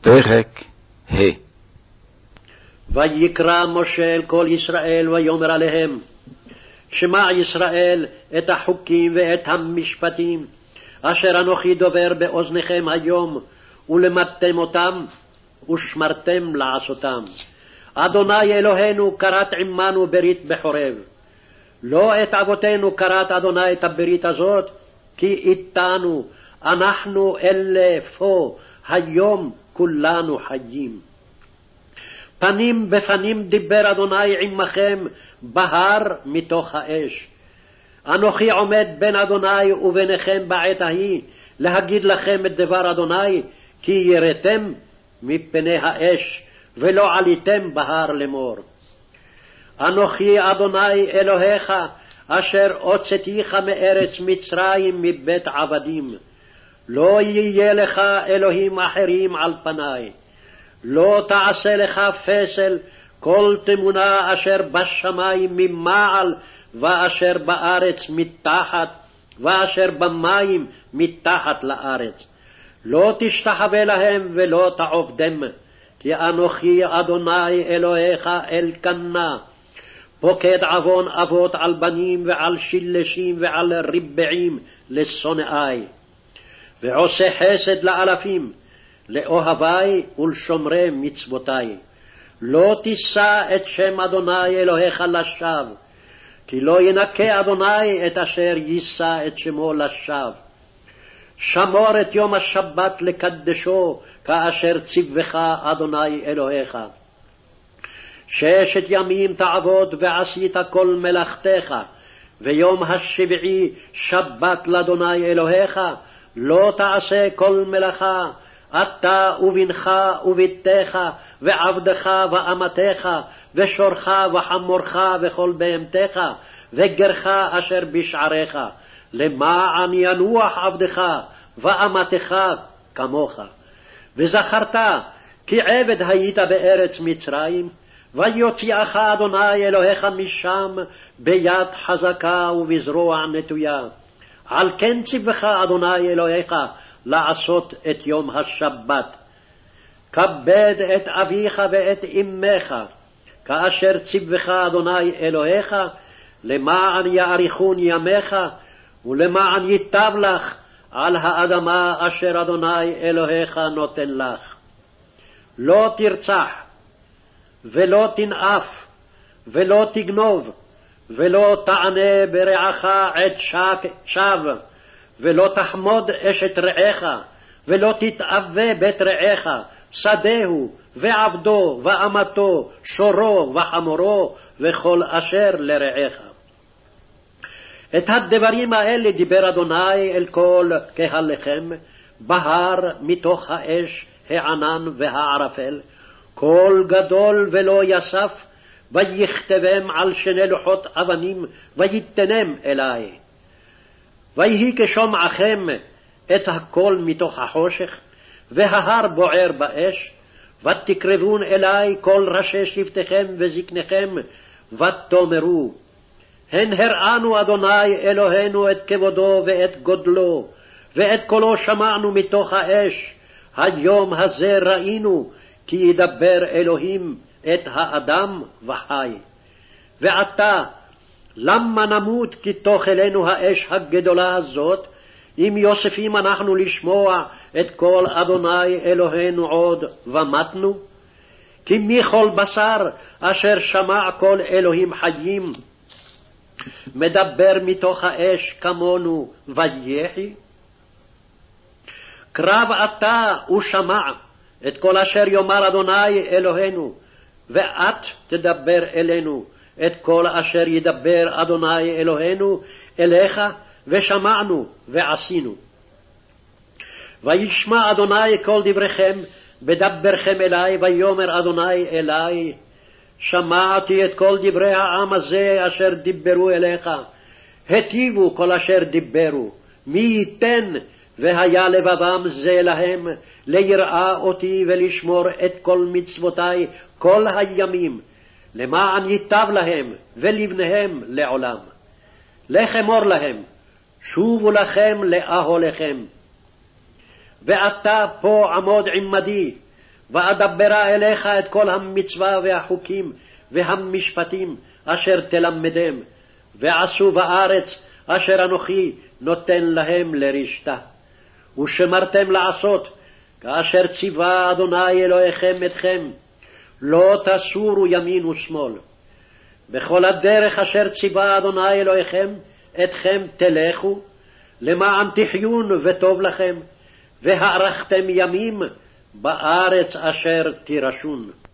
פרק ה'. ויקרא משה אל כל ישראל ויאמר עליהם, שמע ישראל את החוקים ואת המשפטים אשר אנוכי דובר באוזניכם היום, ולמדתם אותם ושמרתם לעשותם. אדוני אלוהינו כרת עמנו ברית בחורב. לא את אבותינו כרת אדוני את הברית הזאת, כי איתנו אנחנו אלה פה היום כולנו חיים. פנים בפנים דיבר אדוני עמכם בהר מתוך האש. אנוכי עומד בין אדוני וביניכם בעת ההיא, להגיד לכם את דבר אדוני, כי יראתם מפני האש, ולא עליתם בהר לאמור. אנוכי אדוני אלוהיך, אשר הוצאתיך מארץ מצרים מבית עבדים. לא יהיה לך אלוהים אחרים על פניי. לא תעשה לך פסל כל תמונה אשר בשמיים ממעל, ואשר בארץ מתחת, ואשר במים מתחת לארץ. לא תשתחווה להם ולא תעובדם, כי אנוכי אדוני אלוהיך אלקנה, פוקד עוון אבות על בנים ועל שילשים ועל רבעים לשונאי, ועושה חסד לאלפים, לאוהבי ולשומרי מצוותי. לא תישא את שם אדוני אלוהיך לשווא, כי לא ינקה אדוני את אשר יישא את שמו לשווא. שמור את יום השבת לקדשו, כאשר ציווך אדוני אלוהיך. 6 ימים תעבוד ועשית כל מלאכתך, ויום השביעי שבת לאדוני אלוהיך. לא תעשה כל מלאכה, אתה ובנך וביתך ועבדך ואמתך ושורך וחמורך וכל בהמתך וגרך אשר בשעריך, למען ינוח עבדך ואמתך כמוך. וזכרת כי עבד היית בארץ מצרים, ויוציאך אדוני אלוהיך משם ביד חזקה ובזרוע נטויה. על כן ציווך אדוני אלוהיך לעשות את יום השבת. כבד את אביך ואת אמך, כאשר ציווך אדוני אלוהיך, למען יאריכון ימיך, ולמען ייטב לך על האדמה אשר אדוני אלוהיך נותן לך. לא תרצח, ולא תנאף, ולא תגנוב, ולא תענה ברעך עת שווא, ולא תחמוד אשת רעך, ולא תתאווה בית רעך, שדהו ועבדו ואמתו, שורו וחמורו, וכל אשר לרעך. את הדברים האלה דיבר אדוני אל כל קהלכם בהר מתוך האש, הענן והערפל, קול גדול ולא יסף, ויכתבם על 2 לוחות אבנים, ויתנם אלי. ויהי כשומעכם את הקול מתוך החושך, וההר בוער באש, ותקרבון אלי כל ראשי שבטיכם וזקניכם, ותאמרו, הן הראנו אדוני אלוהינו את כבודו ואת גודלו, ואת קולו שמענו מתוך האש. היום הזה ראינו, כי ידבר אלוהים את האדם וחי. ועתה, למה נמות כי תאכלנו האש הגדולה הזאת, אם יוספים אנחנו לשמוע את קול אדוני אלוהינו עוד ומתנו? כי מי כל בשר אשר שמע קול אלוהים חיים, מדבר מתוך האש כמונו ויחי? קרב אתה ושמע את כל אשר יאמר אדוני אלוהינו, ואת תדבר אלינו את כל אשר ידבר אדוני אלוהינו אליך, ושמענו ועשינו. וישמע אדוני כל דבריכם בדברכם אלי, ויאמר אדוני אלי, שמעתי את כל דברי העם הזה אשר דיברו אליך, היטיבו כל אשר דיברו. מי ייתן והיה לבבם זה להם ליראה אותי ולשמור את כל מצוותי כל הימים, למען ייטב להם ולבניהם לעולם. לחמור להם, שובו לכם לאהליכם. ואתה פה עמוד עמדי, ואדברה אליך את כל המצווה והחוקים והמשפטים אשר תלמדם, ועשו בארץ אשר אנוכי נותן להם לרשתה. ושמרתם לעשות כאשר ציווה אדוני אלוהיכם אתכם, לא תסורו ימין ושמאל. בכל הדרך אשר ציווה אדוני אלוהיכם אתכם תלכו, למען תחיון וטוב לכם, והארכתם ימים בארץ אשר תירשון.